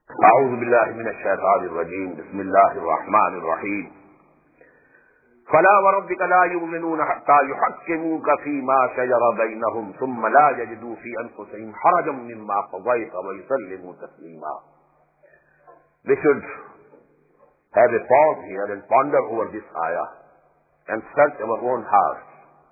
أعوذ بالله من الشيطان الرجيم بسم الله الرحمن الرحيم فلا وربك لا يؤمنون حتى يحكموك فيما شجر بينهم ثم لا يجدوا في أنفسهم حرجا مما قضيت ويسلموا تسليما. We should have a pause here and ponder over this ayah and search our own hearts,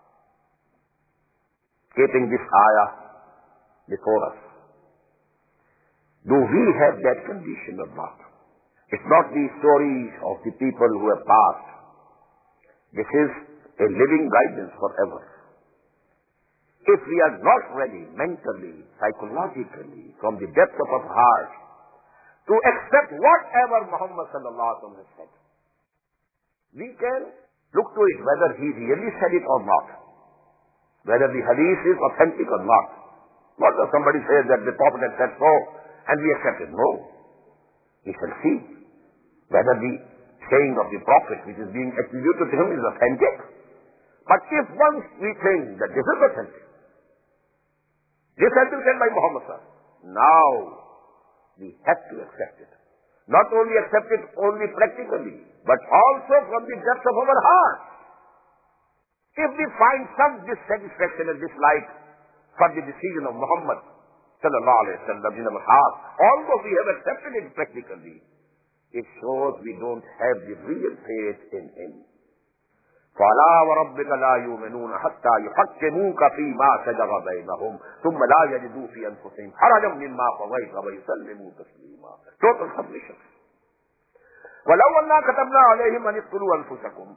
keeping this ayah before us. Do we have that condition or not? It's not the stories of the people who have passed. This is a living guidance forever. If we are not ready mentally, psychologically, from the depth of our heart, to accept whatever Muhammad sallallahu alaihi wasallam has said, we can look to it whether he really said it or not, whether the hadith is authentic or not. Not that somebody says that the Prophet had said so, and we accept it. No. We shall see whether the saying of the Prophet which is being attributed to him is authentic. But if once we think that this is authentic, this has been said by Muhammad sallallahu alaihi wasallam, now we have to accept it. Not only accept it only practically, but also from the depth of our heart. If we find some dissatisfaction and dislike for the decision of Muhammad sallallahu alaihi wasallam in our heart, although we have accepted it practically, it shows we don't have the real faith in him. فَلَا وَرَبِّكَ لَا يُؤْمِنُونَ حَتَّى يُحَكِّمُوكَ فِيمَا شَجَرَ بَيْنَهُمْ ثُمَّ لَا يَجِدُوا فِي أَنفُسِهِمْ حَرَجًا مِمَّا قَضَيْتَ وَيُسَلِّمُوا تَسْلِيمًا. Total submission. وَلَوْ أَنَّا كَتَبْنَا عَلَيْهِمْ أَنِ اقْتُلُوا أَنفُسَكُمْ,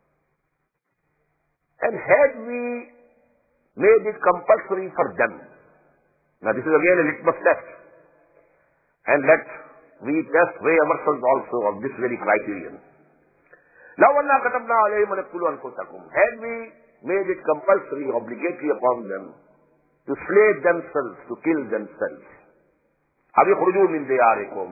and had we made it compulsory for them. Now this is again a litmus test, and let we weigh ourselves also of this very criterion. لَوْ أَنَّا كَتَبْنَا عَلَيْهِمْ أَنِ اقْتُلُوا أَنفُسَكُمْ, had we made it compulsory, obligatory upon them to slay themselves, to kill themselves, أَوْ اخْرُجُوا مِنْ دِيَارِكُمْ,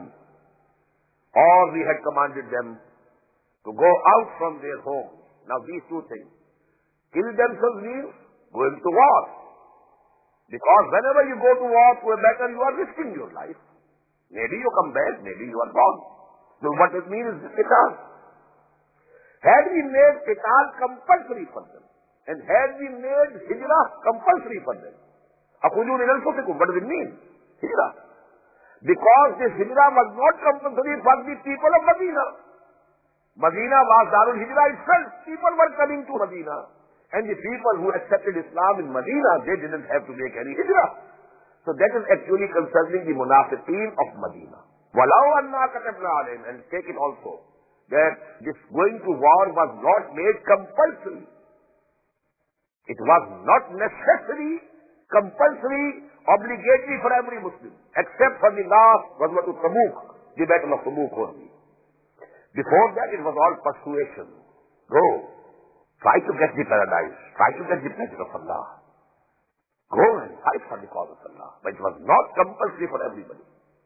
or we had commanded them to go out from their homes. Now these two things, kill themselves means going to war. Because whenever you go to war to a battle, you are risking your life. Maybe you come back, maybe you are gone. So what it means is qital. Had we made qital compulsory for them, and had we made hijrah compulsory for them, akhruju min anfusikum, what does it mean? Hijrah. Because this hijrah was not compulsory for the people of Medina. Medina was Darul Hijrah itself. People were coming to Medina. And the people who accepted Islam in Medina, they didn't have to make any hijrah. So that is actually concerning the munafiqeen of Medina. وَلَوْ أَنَّا كَتَبْنَا عَلَيْهِمْ, and take it also, that this going to war was not made compulsory. It was not necessary, compulsory, obligatory for every Muslim, except for the last Ghazwat Tabuk, the battle of Tabuk only. Before that it was all persuasion. Go. Try to get the paradise. Try to get the pleasure of Allah. Go and fight for the cause of Allah. But it was not compulsory for everybody.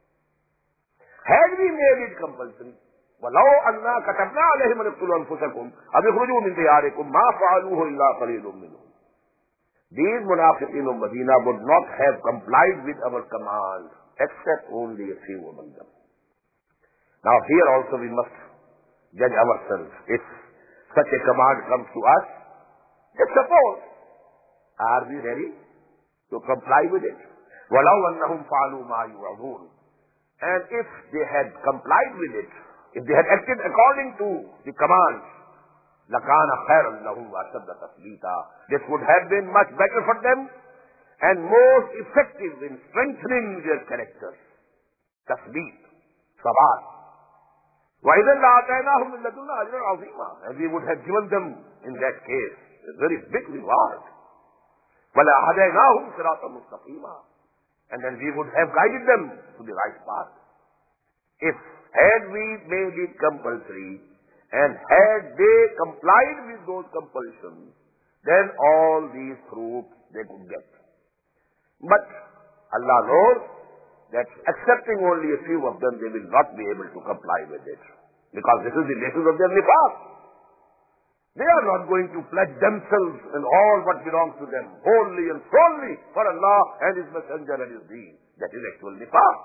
Had we made it compulsory, وَلَوْ أَنَّا كَتَبْنَا عَلَيْهِمْ أَنِ اقْتُلُوا أَنفُسَكُمْ أَوْ اخْرُجُوا مِنْ دِيَارِكُمْ مَا فَعَلُوهُ إِلَّا قَلِيلٌ مِّنْهُمْ. These munafiqeen of Medina would not have complied with our command, except only a few among them. Now here also we must judge ourselves. If such a command comes to us, just suppose, are we ready to comply with it? وَلَوْ أَنَّهُمْ فَعَلُوا مَا يُوعَظُونَ, and if they had complied with it, if they had acted according to the commands, لَكَانَ خَيْرًا لَهُمْ وَأَشَدَّ تَثْبِيتًا, this would have been much better for them and most effective in strengthening their characters. Tasbeet, sabat. وَإِذَنْ لَآتَيْنَاهُمْ مِنْ لَدُنَّا أَجْرًا عَظِيمًا, and we would have given them in that case a very big reward. وَلَهَدَيْنَاهُمْ صِرَاطًا مُسْتَقِيمًا, and then we would have guided them to the right path. If had we made it compulsory, and had they complied with those compulsions, then all these fruits they could get. But Allah knows that accepting only a few of them, they will not be able to comply with it. Because this is the basis of their nifaq. They are not going to pledge themselves in all what belongs to them, wholly and solely for Allah and His Messenger and His Deen. That is actual nifaq.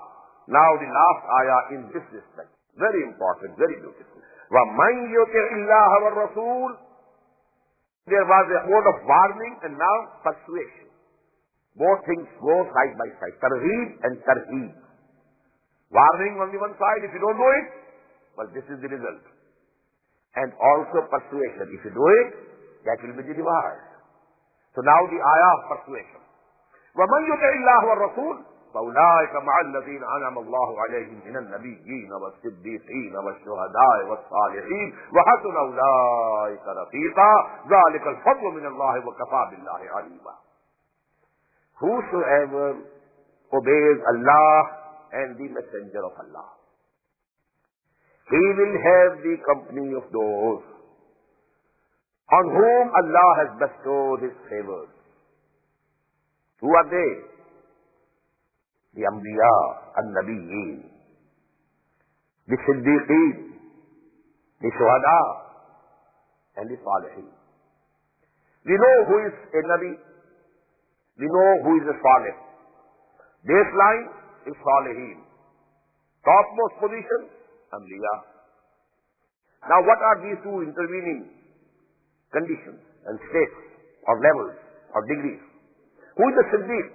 Now the last ayah in this respect. Very important, very beautiful. وَمَنْ يُطِعِ اللَّهَ وَالرَّسُولَ. There was a word of warning and now persuasion. Both things go side by side. Tarheeb and tarheeb. Warning on the one side, if you don't do it, well, this is the result. And also persuasion. If you do it, that will be the reward. So now the ayah of persuasion. وَمَنْ يُطِعِ اللَّهَ وَالرَّسُولَ فَأُولَٰئِكَ مَعَ الَّذِينَ أَنْعَمَ اللَّهُ عَلَيْهِم مِّنَ النَّبِيِّينَ وَالصِّدِّيقِينَ وَالشُّهَدَاءِ وَالصَّالِحِينَ وَحَسُنَ أُولَٰئِكَ رَفِيقًا ذَٰلِكَ الْفَضْلُ مِنَ اللَّهِ وَكَفَىٰ بِاللَّهِ عَلِيمًا. Whosoever obeys Allah and the Messenger of Allah, he will have the company of those on whom Allah has bestowed His favors. Who are they? The Anbiya, An-Nabiyyin, the Siddiqeen, the Shuhada, and the Salihin. We know who is a Nabi. We know who is a Salih. Baseline is Salihin. Topmost position, Anbiya. Now what are these two intervening conditions and states or levels or degrees? Who is the Siddiq?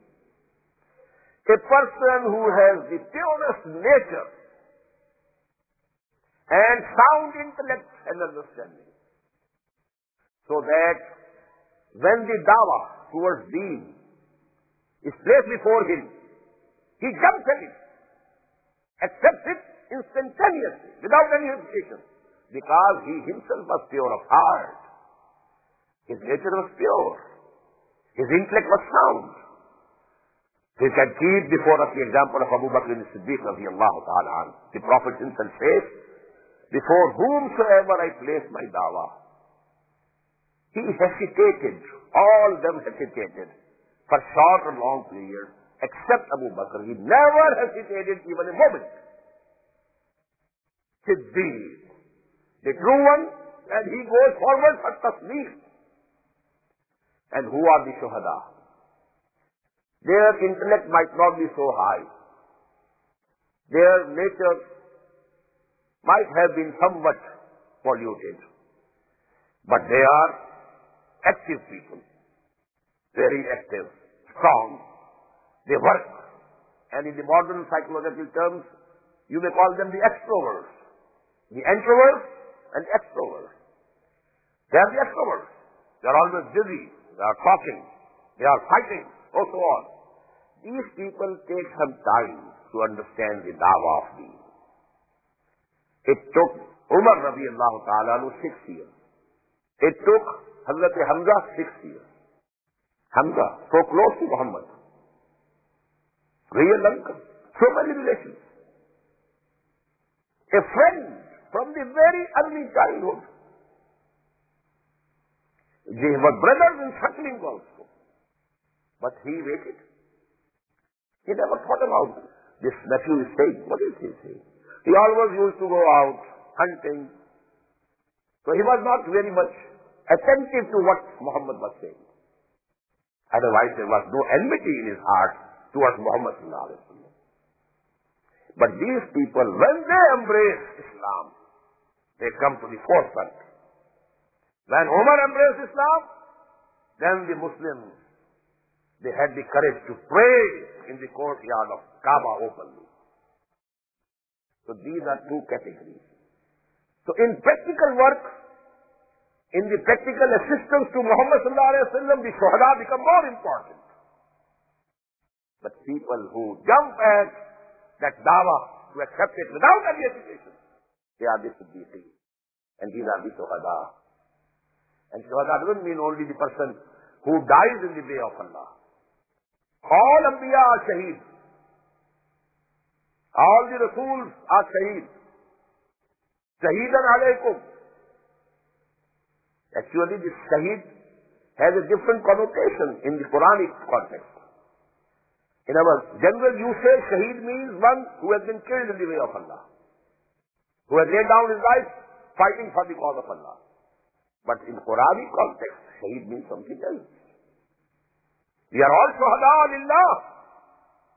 A person who has the purest nature and sound intellect and understanding. So that when the dawah towards deen is placed before him, he jumps at it, accepts it instantaneously, without any hesitation, because he himself was pure of heart. His nature was pure. His intellect was sound. We can keep before us the example of Abu Bakr as-Siddiq radiyallahu ta'ala anhu. The Prophet himself says, before whomsoever I place my dawah, he hesitated, all them hesitated, for short or long periods, except Abu Bakr. He never hesitated even a moment. Siddiq, the true one, and he goes forward for tasdeeq. And who are the shuhada? Their intellect might not be so high. Their nature might have been somewhat polluted. But they are active people. Very active, strong. They work. And in the modern psychological terms, you may call them the extroverts. The introverts and extroverts. They are the extroverts. They are always busy. They are talking. They are fighting. And so on. These people take some time to understand the dawah of deen. It took Umar radiallahu ta'ala 6 years. It took Hazrat Hamza 6 years. Hamza, so close to Muhammad. Real uncle. So many relations. A friend from the very early childhood. They were brothers in suckling also. But he waited. He never thought about this nephew is saying. What is he saying? He always used to go out hunting. So he was not very much attentive to what Muhammad was saying. Otherwise there was no enmity in his heart towards Muhammad sallallahu alaihi wasallam. But these people, when they embrace Islam, they come to the forefront. When Umar embraced Islam, then the Muslims, they had the courage to pray in the courtyard of Kaaba openly. So these are two categories. So in practical work, in the practical assistance to Muhammad sallallahu alaihi wasallam, the shuhada become more important. But people who jump at that dawah to accept it without any hesitation, they are the siddiqeen. And these are the shuhada. And shuhada doesn't mean only the person who dies in the way of Allah. All Anbiya are shaheed. All the Rasuls are shaheed. Shaheedan alaykum. Actually, this shaheed has a different connotation in the Quranic context. In our general usage, shaheed means one who has been killed in the way of Allah, who has laid down his life fighting for the cause of Allah. But in Quranic context, shaheed means something else. We are all shuhada lillah.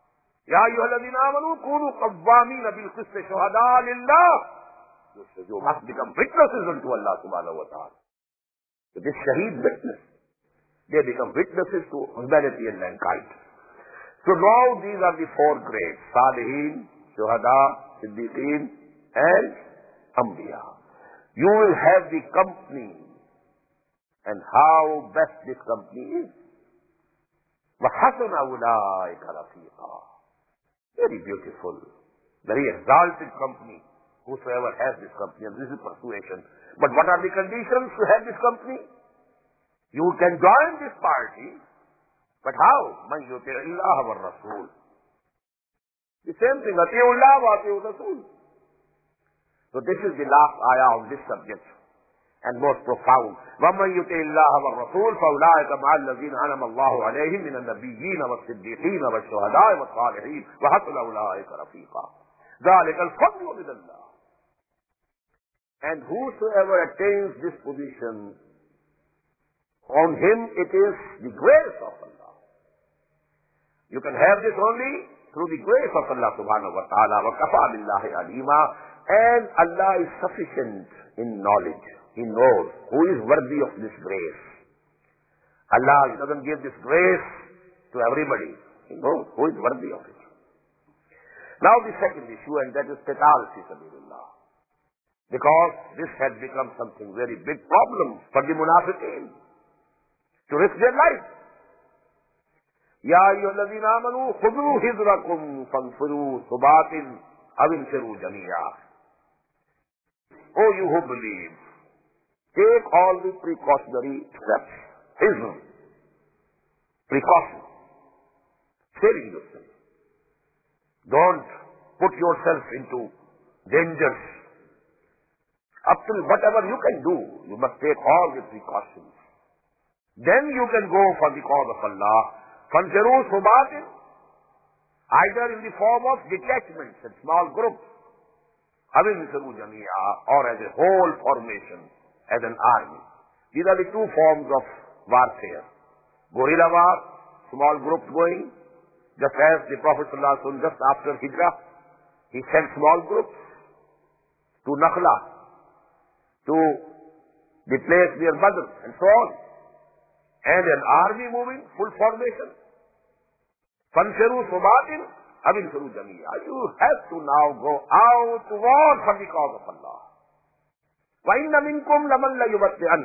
Ya ayyuhalladhina amanu kunu qawwamina bil qist shuhada lillah. You must become witnesses unto Allah subhanahu wa ta'ala. So this shaheed witness, they become witnesses to humanity and mankind. So now these are the four grades: Salihin, Shuhada, Siddiqeen, and Anbiya. You will have the company, and how best this company is. وَحَسُنَ أُولَٰئِكَ رَفِيقًا. Very beautiful, very exalted company. Whosoever has this company, and this is persuasion. But what are the conditions to have this company? You can join this party, but how? مَنْ يُطِعِ اللَّهَ وَالرَّسُولَ. The same thing, أَطِيعُوا اللَّهَ وَأَطِيعُوا الرَّسُولَ. So this is the last ayah of this subject, and most profound. وَمَنْ يُطِعِ اللَّهَ وَالرَّسُولَ فَأُولَٰئِكَ مَعَ الَّذِينَ أَنْعَمَ اللَّهُ عَلَيْهِمْ مِنَ النَّبِيِّينَ وَالصِّدِّيقِينَ وَالشُّهَدَاءِ وَالصَّالِحِينَ وَحَسُنَ أُولَٰئِكَ رَفِيقًا. ذَلِكَ الْفَضْلُ مِنَ اللَّهِ. And whosoever attains this position, on him it is the grace of Allah. You can have this only through the grace of Allah subhanahu wa ta'ala. وَكَفَى بِاللَّهِ عَلِيمًا. And Allah is sufficient in knowledge. He knows who is worthy of this grace. Allah doesn't give this grace to everybody. He knows who is worthy of it. Now the second issue, and that is qital fi sabilillah. Because this had become something very big problem for the munafiqeen to risk their life. Ya ayyuhalladhina amanu khudhu hidrakum fanfiru subatin aw infiru jami'a. Oh, you who believe, take all the precautionary steps. Hizr, precaution, saving yourself. Don't put yourself into dangers. Up till whatever you can do, you must take all the precautions. Then you can go for the cause of Allah. Fanfiru subatin, either in the form of detachments and small groups, or as a whole formation, as an army. These are the two forms of warfare. Guerrilla war, small groups going, just as the Prophet ﷺ, just after Hijrah, he sent small groups to Nakhla, to the place near Badr, and so on. And an army moving, full formation. Fanfiru subatin, avinfiru jami'a. You have to now go out to war for the cause of Allah. وَإِنَّ مِنْكُمْ لَمَنْ لَيُبَطِّئَنَّ.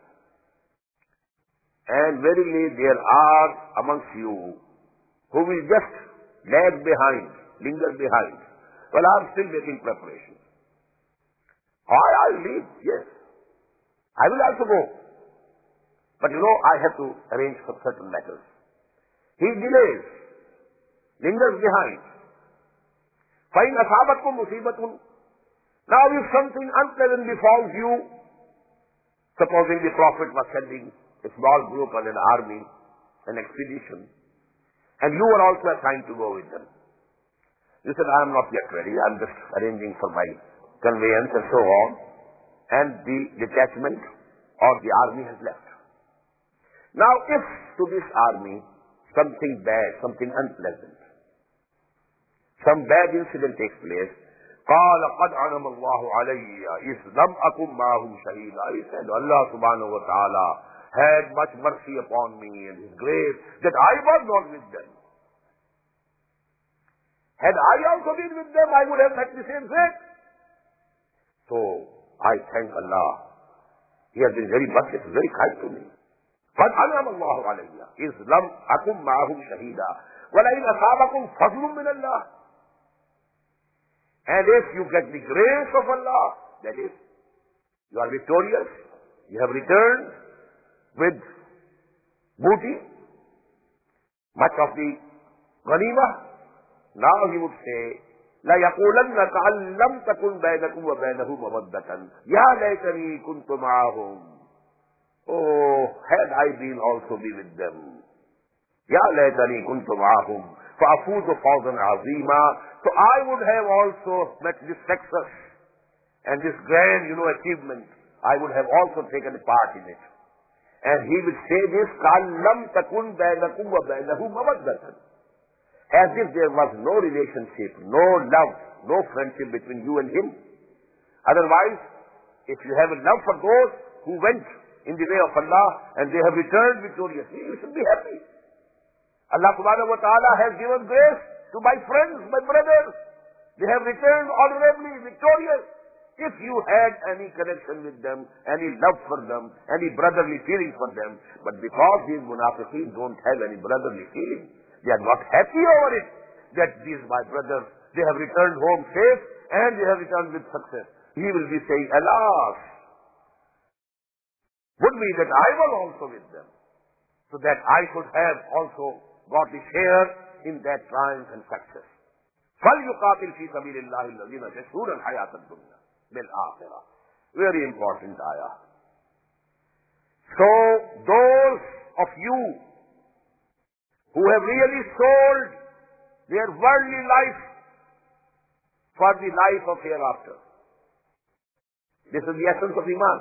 And verily there are amongst you who will just lag behind, linger behind. Well, I am still making preparations. I'll leave, yes. I will also go. But I have to arrange for certain matters. He delays, lingers behind. فَإِنْ أَصَابَتْكُمْ مُصِيبَةٌ. Now if something unpleasant befalls you, supposing the Prophet was sending a small group on an army, an expedition, and you were also assigned to go with them. You said, I am not yet ready, I am just arranging for my conveyance and so on, and the detachment or the army has left. Now if to this army something bad, something unpleasant, some bad incident takes place, قال قد علم الله علي إذ لم أكن معهم شهيدا. He said, Allah subhanahu wa ta'ala had much mercy upon me and His grace that I was not with them. Had I also been with them, I would have met the same fate. So I thank Allah. He has been very merciful, very kind to me. قد علم الله علي إذ لم أكن معهم شهيدا ولئن أصابكم فضل من الله. And if you get the grace of Allah, that is, you are victorious, you have returned with booty, much of the ghanimah, now he would say, لا يقولن كأن لم تكن بينكم وبينه مودة يا ليتني كنت معهم. Oh, had I been also be with them. يا ليتني كنت معهم فأفوز فوزا عظيما. So I would have also met this success and this grand, achievement. I would have also taken a part in it. And he would say this, كأن لم تكن بينكم وبينه مودة. as if there was no relationship, no love, no friendship between you and him. Otherwise, if you have a love for those who went in the way of Allah and they have returned victoriously, you should be happy. Allah subhanahu wa ta'ala has given grace to my friends, my brothers. They have returned honorably, victorious. If you had any connection with them, any love for them, any brotherly feeling for them, but because these munafiqeen don't have any brotherly feeling, they are not happy over it, that these my brothers, they have returned home safe and they have returned with success. He will be saying, alas, would be that I was also with them, so that I could have also got the share in that triumph and success. فَلْيُقَاتِلْ فِي سَبِيلِ اللَّهِ الَّذِينَ يَشْرُونَ الْحَيَاةَ الدُّنْيَا بِالْآخِرَةِ. Very important ayah. So, those of you who have really sold their worldly life for the life of hereafter. This is the essence of Iman.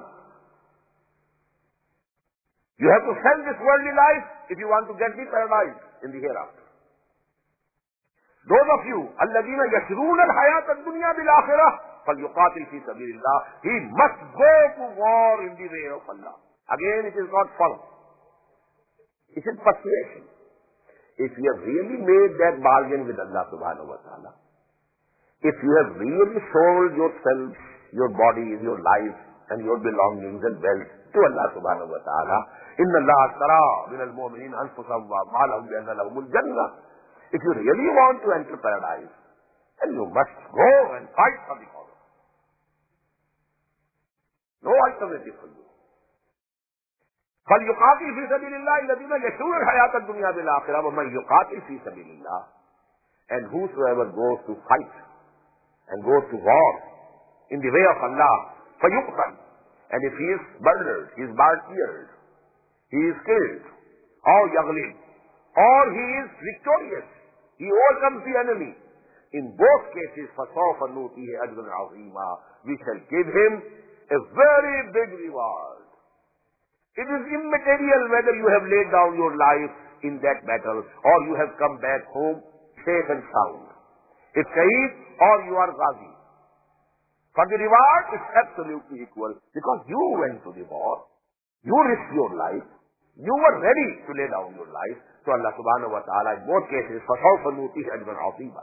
You have to sell this worldly life if you want to get the paradise in the hereafter. Those of you, الَّذِينَ يَشْرُونَ الْحَيَاةَ الدُّنْيَا بِالْآخِرَةِ فَلْيُقَاتِلْ فِي سَبِيلِ اللَّهِ. He must go to war in the way of Allah. Again, it is not fun. It is persuasion. If you have really made that bargain with Allah subhanahu wa ta'ala, if you have really sold yourself, your body, your life, and your belongings and wealth to Allah subhanahu wa ta'ala, إِنَّ اللَّهَ اشْتَرَىٰ مِنَ الْمُؤْمِنِينَ أَنفُسَهُمْ وَأَمْوَالَهُم بِأَنَّ لَهُمُ الْجَنَّةَ. If you really want to enter paradise, then you must go and fight for the cause. No alternative for you. فَلْيُقَاتِلْ فِي سَبِيلِ اللَّهِ الَّذِينَ يَشْرُونَ الْحَيَاةَ الدُّنْيَا بِالْآخِرَةِ وَمَنْ يُقَاتِلْ فِي سَبِيلِ اللَّهِ. And whosoever goes to fight and goes to war in the way of Allah, فَيُقْتَلْ. And if he is murdered, he is martyred, he is killed, or يَغْلِبْ, or he is victorious, he overcomes the enemy. In both cases, فَسَوْفَ نُؤْتِيهِ أَجْرًا عَظِيمًا. We shall give him a very big reward. It is immaterial whether you have laid down your life in that battle or you have come back home safe and sound. It's shaheed or you are ghazi. For the reward, it's absolutely equal because you went to the war, you risked your life, you were ready to lay down your life. So Allah subhanahu wa ta'ala in both cases, فَسَوْفَ نُؤْتِيهِ أَجْرًا عَظِيمًا.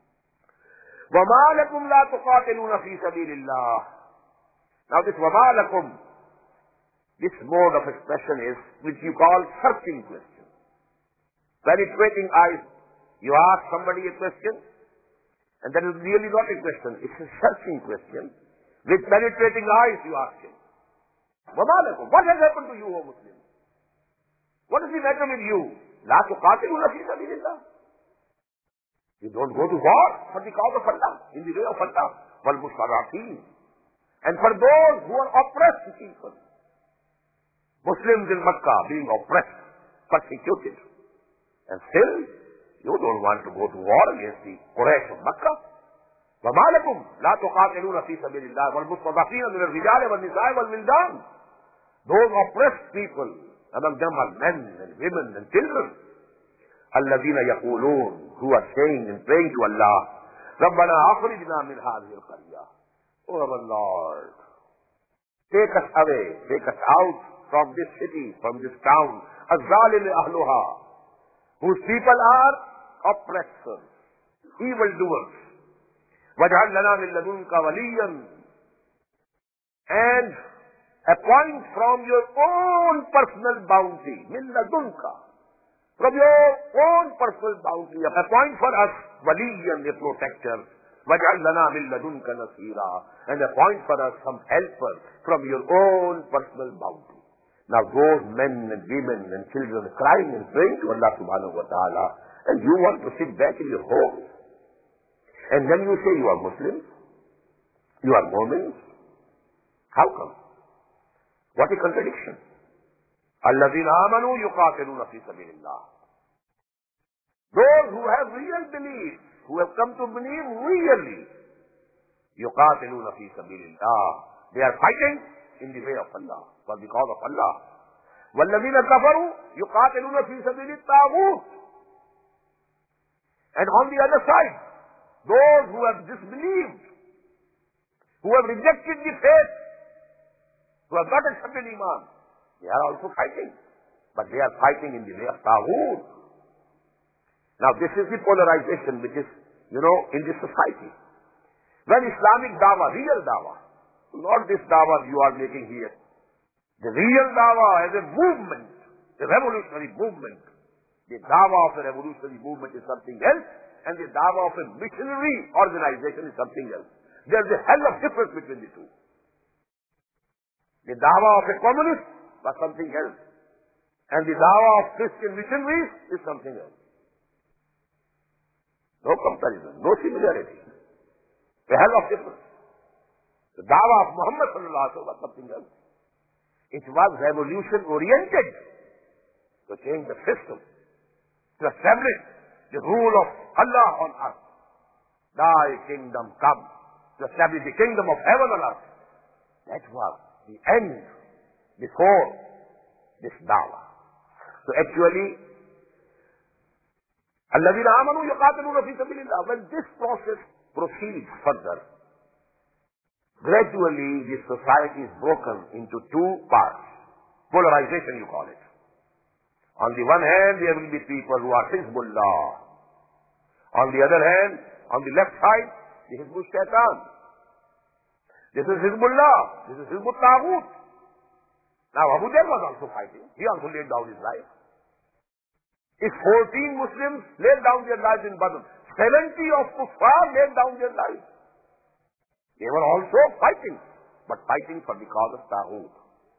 وَمَا لَكُمْ لَا تُقَاتِلُونَ فِي سَبِيلِ اللَّهِ. Now this وَمَا لَكُمْ, this mode of expression is which you call searching question. Penetrating eyes. You ask somebody a question, and that is really not a question. It's a searching question. With penetrating eyes you ask him. وَمَا لَكُمْ, what has happened to you, O Muslim? What is the matter with you? لَا تُقَاتِلُونَ فِي سَبِيلِ اللَّهِ. You don't go to war for the cause of Allah, in the way of Allah. وَالْمُسْتَضْعَفِينَ. And for those who are oppressed people. Muslims in Makkah being oppressed, persecuted. And still, you don't want to go to war against the Quraysh of Makkah. وَمَا لَكُمْ لَا تُقَاتِلُونَ فِي سَبِيلِ اللَّهِ وَالْمُسْتَضْعَفِينَ مِنَ الرِّجَالِ وَالنِّسَاءِ وَالْوِلْدَانِ. Those oppressed people, among them are men and women and children. الَّذِينَ يَقُولُونَ, who are saying and praying to Allah, رَبَّنَا أَخْرِجْنَا مِنْ هَذِهِ الْقَرْيَةِ. Oh our Lord, take us away, take us out from this city, from this town, الظَّالِمِ أَهْلُهَا, whose people are oppressors, evildoers. وَاجْعَلْ لَنَا مِن لَّدُنكَ وَلِيًّا. And appoint from your own personal bounty, مِن لَّدُنكَ, from your own personal bounty, appoint for us وَلِيًّا, a protector. وَاجْعَلْ لَنَا مِن لَّدُنكَ نَصِيرًا, and appoint for us some helper from your own personal bounty. Now those men and women and children crying and praying to Allah subhanahu wa ta'ala, and you want to sit back in your home. And then you say you are Muslims, you are Mu'mins. How come? What a contradiction. الَّذِينَ آمَنُوا يُقَاتِلُونَ فِي سَبِيلِ اللَّهِ. Those who have real belief, who have come to believe really, يُقَاتِلُونَ فِي سَبِيلِ اللَّهِ. They are fighting in the way of Allah, for the cause of Allah. وَالَّذِينَ كَفَرُوا يُقَاتِلُونَ فِي سَبِيلِ الطَّاغُوتِ. And on the other side, those who have disbelieved, who have rejected the faith, who have not accepted Iman, they are also fighting. But they are fighting in the way of Taghut. Now this is the polarization which is, in this society. When Islamic dawah, real dawah, not this dawah you are making here, the real dawah as a movement, a revolutionary movement, the dawah of a revolutionary movement is something else, and the dawah of a missionary organization is something else. There is a hell of difference between the two. The dawah of a communist was something else, and the dawah of Christian missionaries is something else. No comparison, no similarity. A hell of difference. The dawah of Muhammad sallallahu alaihi wasallam was something else. It was revolution oriented to change the system, to establish the rule of Allah on earth. Thy kingdom come, to establish the kingdom of heaven on earth. That was the end before this dawah. So actually, الَّذِينَ آمَنُوا يُقَاتِلُونَ فِي سَبِيلِ اللَّهِ. When this process proceeds further, gradually this society is broken into two parts. Polarization you call it. On the one hand, there will be people who are Hizbullah. On the other hand, on the left side, the Hizbul Shaitan. This is Hizbullah. This is Hizbul Taghut. Now Abu Jahl was also fighting. He also laid down his life. If 14 Muslims laid down their lives in Badr, 70 of Kuffar laid down their lives. They were also fighting, but fighting for the cause of Taghut.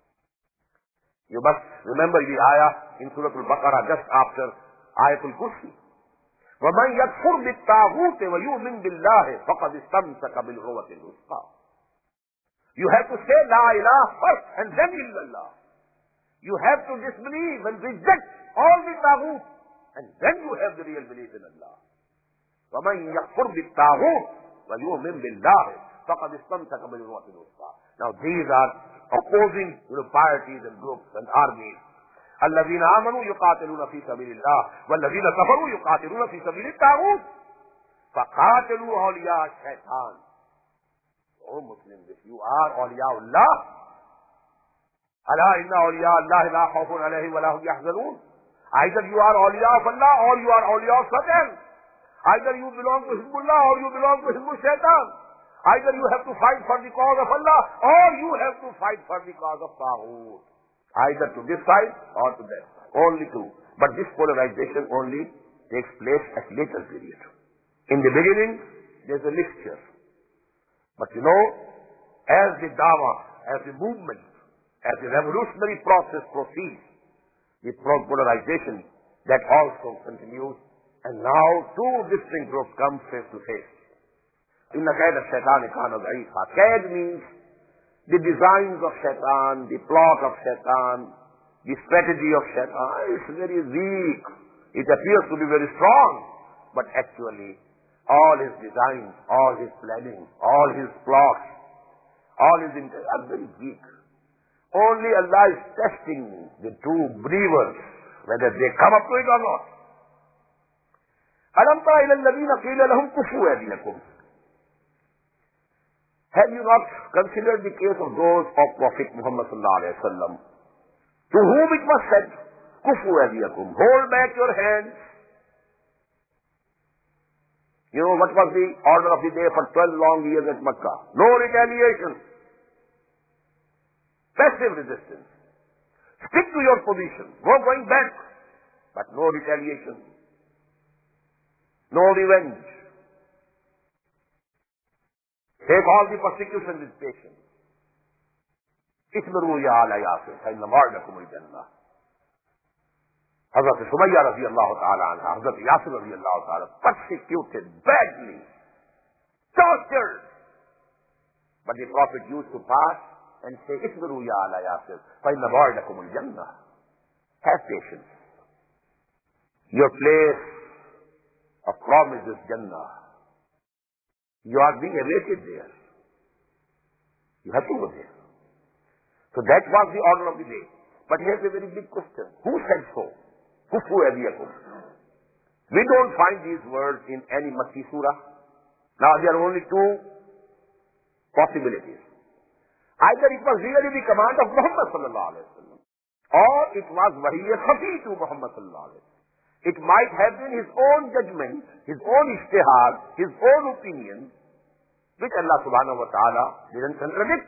You must remember the ayah in Surah Al-Baqarah just after Ayatul Kursi. وَمَنْ يَكْفُرْ بِالطَّاغُوتِ وَيُؤْمِنْ بِاللَّهِ فَقَدِ اسْتَمْسَكَ بِالْعُرْوَةِ الْوُثْقَى. You have to say La ilaha first and then illallah. You have to disbelieve and reject all the taghut, and then you have the real belief in Allah. وَمَنْ يَكْفُرْ بِالطَّاغُوتِ وَيُؤْمِنْ بِاللَّهِ فَقَدِ اسْتَمْسَكَ بِالْعُرْوَةِ الْوُثْقَى. Now these are opposing parties and groups and armies. الَّذِينَ آمَنُوا يُقَاتِلُونَ فِي سَبِيلِ اللَّهِ وَالَّذِينَ كَفَرُوا يُقَاتِلُونَ فِي سَبِيلِ الطَّاغُوتِ فَقَاتِلُوا أَوْلِيَاءَ الشَّيْطَانِ. O Muslims, if you are awliyaullah, أَلَا إِنَّ أَوْلِيَاءَ اللَّهِ لَا خَوْفٌ عَلَيْهِمْ وَلَا هُمْ يَحْزَنُونَ. Either you are awliya of Allah or you are awliya of Satan. Either you belong to Hizbullah or you belong to Hizbul Shaitan. Either you have to fight for the cause of Allah or you have to fight for the cause of Taghut. Either to this side or to that side. Only two. But this polarization only takes place at later period. In the beginning, there's a mixture. But as the dawah, as the movement, as the revolutionary process proceeds, the polarization that also continues, and now two distinct groups come face to face. Inna kayd ash-shaytan kana da'ifa. Kayd means the designs of shaitan, the plot of shaitan, the strategy of shaitan is very weak. It appears to be very strong, but actually all his designs, all his planning, all his plots, all his intents are very weak. Only Allah is testing the true believers, whether they come up to it or not. أَلَمْ تَرَ إِلَى الَّذِينَ قِيلَ لَهُمْ كُفُّوا أَيْدِيَكُمْ. Have you not considered the case of those of Prophet Muhammad sallallahu alaihi wasallam, to whom it was said, كُفُّوا أَيْدِيَكُمْ, hold back your hands. What was the order of the day for 12 long years at Makkah? No retaliation. Passive resistance. Stick to your position. No going back. But no retaliation. No revenge. Take all the persecution with patience. اصبروا يا آل ياسر فإن موعدكم الجنة. Hazrat Sumayya radiallahu ta'ala anha, Hazrat Yasir radiallahu ta'ala, persecuted badly, tortured. But the Prophet used to pass and say, اصبروا يا آل ياسر فإن موعدكم الجنة. Have patience. Your place of promise is Jannah. You are being awaited there. You have to go there. So that was the order of the day. But here's a very big question. Who said so? Kufu abiyakum. We don't find these words in any Makki surah. Now there are only two possibilities. Either it was really the command of Muhammad sallallahu alaihi wasallam, or it was wahiy khafi to Muhammad sallallahu alaihi wasallam. It might have been his own judgment, his own ijtihad, his own opinion, which Allah subhanahu wa ta'ala didn't contradict.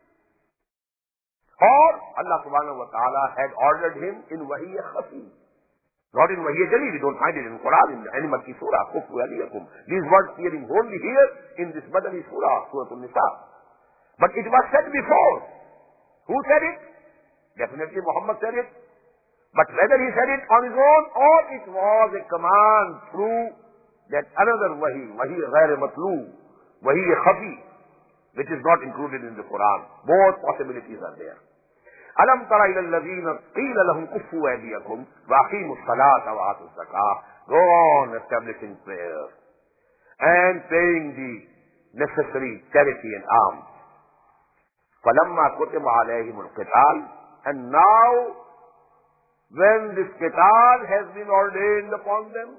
Or Allah subhanahu wa ta'ala had ordered him in wahiy khafi. Not in wahiy jali. We don't find it in Quran, in any Makki surah. Kufu aliyakum. These words appearing only here in this Madani surah, Surah An-Nisa. But it was said before. Who said it? Definitely Muhammad said it. But whether he said it on his own or it was a command through that another wahi ghair matlu, wahi khafi, which is not included in the Quran. Both possibilities are there. Alam tara ila alladhina qila lahum kuffu aydiyakum wa aqimu as-salata wa atu az-zakah. Go on establishing prayer and paying the necessary charity and alms. Falamma kutiba alayhim al-qital, and now when this qital has been ordained upon them,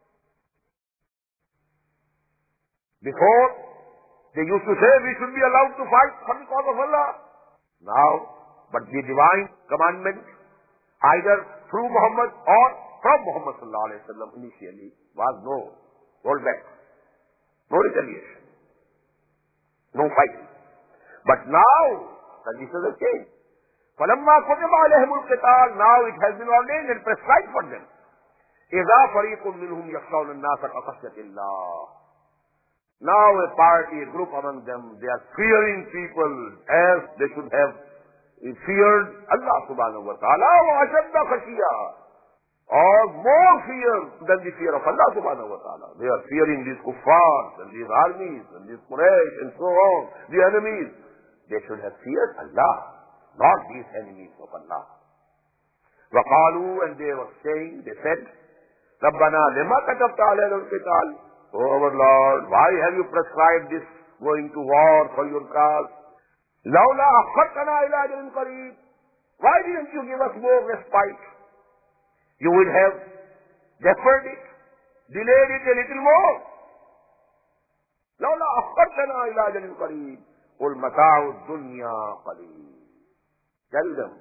before they used to say we should be allowed to fight for the cause of Allah. Now, but the divine commandment, either through Muhammad or from Muhammad sallallahu alaihi wasallam initially, was no rollback, no retaliation, no fighting. But now, conditions have changed. فَلَمَّا كُتِبَ عَلَيْهِمُ الْقِتَالُ, now it has been ordained and prescribed for them. إِذَا فَرِيقٌ مِّنْهُمْ يَخْشَوْنَ النَّاسَ كَخَشْيَةِ اللَّهِ. Now a party, a group among them, they are fearing people as they should have feared Allah subhanahu wa ta'ala, وَأَشَدَّ خَشِيًّا, or more fear than the fear of Allah subhanahu wa ta'ala. They are fearing these kuffars and these armies and these Quraysh and so on, the enemies. They should have feared Allah, not these enemies of Allah. وَقَالُوا, and they were saying, they said, رَبَّنَا لِمَا كَتَبْتَ عَلَيْنَا الْقِتَالَ, O our Lord, why have you prescribed this going to war for your cause? لَوْلَا أَخَّرْتَنَا إِلَىٰ أَجَلٍ قَرِيبٍ, why didn't you give us more respite? You would have deferred it, delayed it a little more. لَوْلَا أَخَّرْتَنَا إِلَىٰ أَجَلٍ قَرِيبٍ قُلْ مَتَاعُ الدُّنْيَا قَلِيلٌ. Tell them,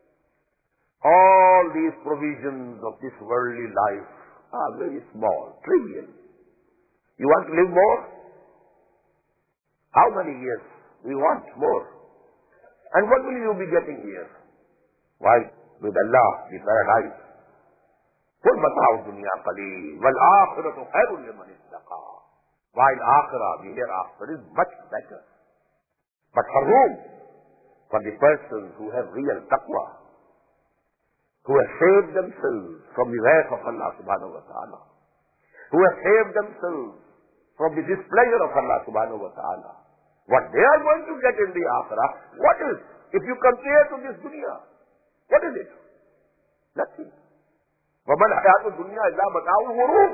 all these provisions of this worldly life are very small, trivial. You want to live more? How many years? We want more. And what will you be getting here? Why? With Allah, the paradise. قُلْ مَتَاعُ الدُّنْيَا قَلِيلٌ وَالْآخِرَةُ خَيْرٌ لِمَنِ اتَّقَىٰ. While akhirah, the hereafter, is much better. But for whom? For the persons who have real taqwa, who have saved themselves from the wrath of Allah subhanahu wa ta'ala, who have saved themselves from the displeasure of Allah subhanahu wa ta'ala. What they are going to get in the akhirah, what is? If you compare to this dunya, what is it? Nothing. وَمَا الْحَيَاةُ الدُّنْيَا إِلَّا مَتَاعُ الْغُرُورِ.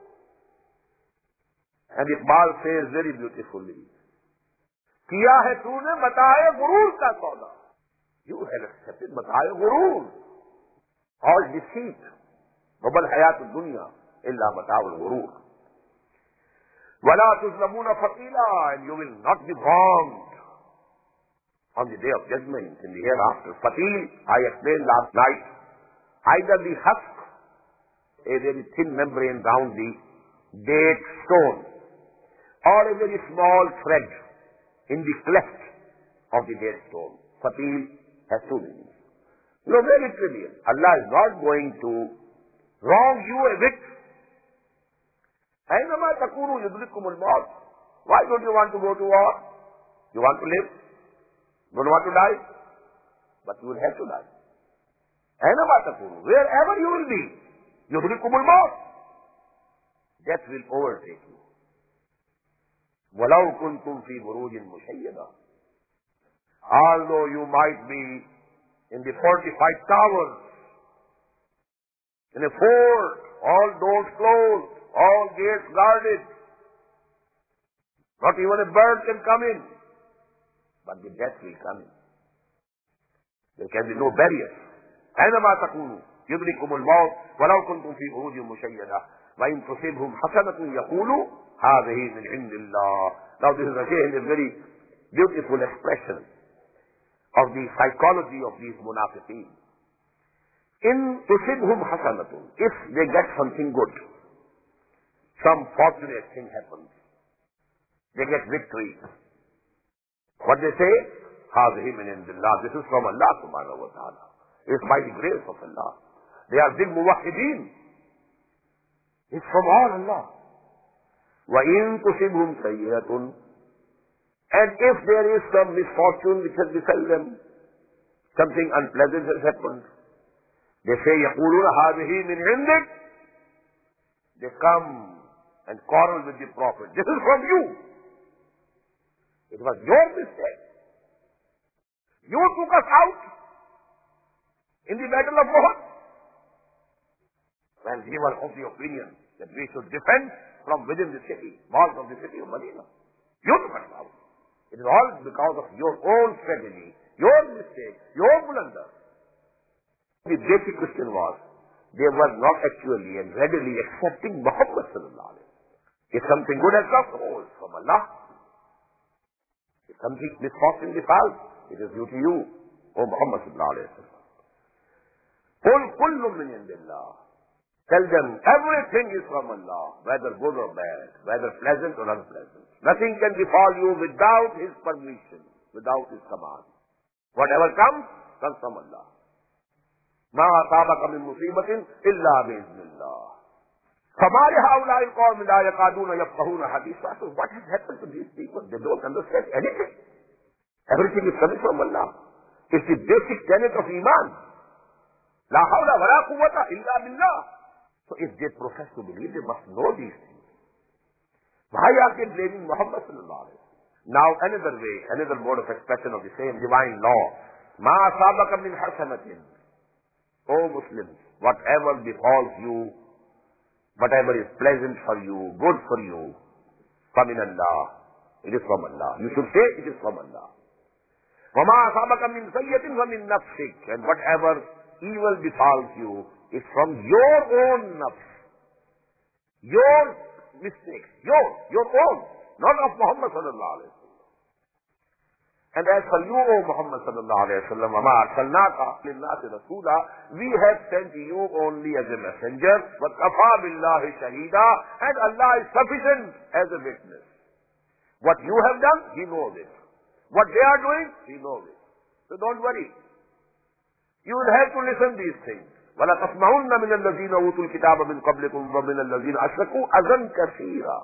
And Iqbal says very beautifully, किया है तूने मताए गुरूर का सौदा. You have accepted मताए Gurur, all deceit. وَمَا الْحَيَاةُ الدُّنْيَا إِلَّا مَتَاعُ الْغُرُورِ. وَلَا تُظْلَمُونَ فَقِيلًا, and you will not be wronged on the day of judgment, in the hereafter. Fatil, I explained last night, either the husk, a very thin membrane round the date stone, or a very small thread in the cleft of the date stone. Fatil has two meanings. You know, very trivial. Allah is not going to wrong you a bit. أَيْنَمَا تَكُونُوا يُدْرِككُمُ الْمَوْتُ. Why don't you want to go to war? You want to live? Don't want to die? But you will have to die. أَيْنَمَا تَكُونُوا, wherever you will be, يُدْرِككُمُ الْمَوْتُ. Death will overtake you. وَلَوْ كُنْتُمْ فِي بُرُوجٍ مُشَيَّدَةٍ. Although you might be in the fortified towers, in a fort, all doors closed, all gates guarded, not even a bird can come in, but the death will come in. There can be no barriers. أَيْنَمَا تَكُونُوا يُدْرِككُمُ الْمَوْتُ وَلَوْ كُنْتُمْ فِي بُرُوجٍ مُشَيَّدَةٍ وَإِن تُصِبْهُمْ حَسَنَةٌ يَقُولُوا هَذِهِ مِنْ عِنْدِ اللَّهِ. Now this is again a very beautiful expression of the psychology of these munafiqeen. In tusibhum hasanatun, if they get something good, some fortunate thing happens, they get victory. What they say? هَذِهِ مِنْ عِنْدِ اللَّهِ. This is from Allah subhanahu wa ta'ala. It's by the grace of Allah. They are big muwahideen. It's from all Allah. وَإِن تُصِبْهُمْ سَيِّئَةٌ, and if there is some misfortune which has befell them, something unpleasant has happened, they say, يَقُولُونَ هَذِهِ مِنْ عِنْدِكَ. They come and quarrel with the Prophet. This is from you. It was your mistake. You took us out in the battle of Uhud. Well, we were of the opinion that we should defend from within the city, walls of the city of Medina. You took us out. It is all because of your own strategy, your mistake, your blunder. The basic question was, they were not actually and readily accepting Muhammad sallallahu alaihi wasallam. If something good has come, oh, it's from Allah. If something misfortune befalls, it is due to you, O Muhammad sallallahu alaihi wasallam. قُلْ كُلٌّ مِّنْ عِنْدِ اللَّهِ. Tell them, everything is from Allah, whether good or bad, whether pleasant or unpleasant. Nothing can befall you without His permission, without His command. Whatever comes from Allah. مَا أَصَابَكَ مِن مُّصِيبَةٍ إِلَّا بِإِذْنِ اللَّهِ. فَمَا لِهَٰؤُلَاءِ الْقَوْمِ لَا يَكَادُونَ يَفْقَهُونَ حَدِيثًا. So what has happened to these people? They don't understand anything. Everything is coming from Allah. It's the basic tenet of Iman. لَا حَوْلَ وَلَا قُوَّةَ إِلَّا بِاللَّهِ. So if they profess to believe, they must know these things. Why are they blaming Muhammad sallallahu alaihi wasallam? Now another way, another mode of expression of the same divine law. مَا أَصَابَكَ مِنْ حَسَنَةٍ. O Muslims, whatever befalls you, whatever is pleasant for you, good for you, فَمِنَ اللَّهِ. It is from Allah. You should say it is from Allah. وَمَا أَصَابَكَ مِنْ سَيِّئَةٍ فَمِنْ نَفْسِكَ. And whatever evil befalls you is from your own nafs. Your mistakes. Your own. Not of Muhammad sallallahu alaihi wasallam. And as for you, O Muhammad sallallahu alaihi wasallam, وَمَا أَرْسَلْنَاكَ لِلنَّاسِ رَسُولًا. We have sent you only as a messenger. وَكَفَى بِاللَّهِ شَهِيدًا. And Allah is sufficient as a witness. What you have done, He knows it. What they are doing, He knows it. So don't worry. You will have to listen to these things. وَلَتَسْمَعُنَّ مِنَ الَّذِينَ أُوتُوا الْكِتَابَ مِنْ قَبْلِكُمْ وَمِنَ الَّذِينَ أَشْرَكُوا أَذًى كَثِيرًا.